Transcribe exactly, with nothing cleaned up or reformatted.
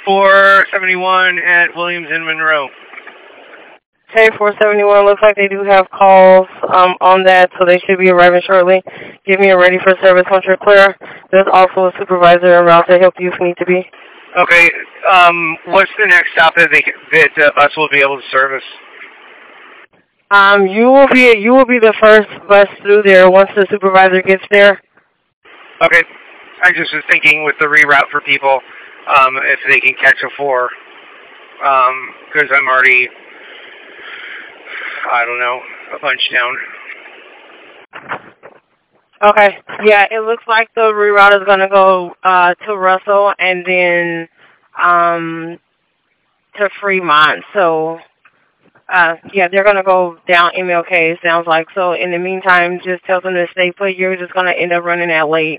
four seventy-one at Williams and Monroe. Okay, four seventy-one, looks like they do have calls um, on that, so they should be arriving shortly. Give me a ready for service once you're clear. There's also a supervisor around to help you if need to be. Okay, um, what's the next stop that they that uh, bus will be able to service? Um, you will be you will be the first bus through there once the supervisor gets there. Okay, I just was thinking with the reroute for people, um, if they can catch a four, because um, I'm already, I don't know, a bunch down. Okay, yeah, it looks like the reroute is going to go uh, to Russell and then um, to Fremont. So, uh, yeah, they're going to go down M L K, it sounds like. So, in the meantime, just tell them to stay put. You're just going to end up running that late.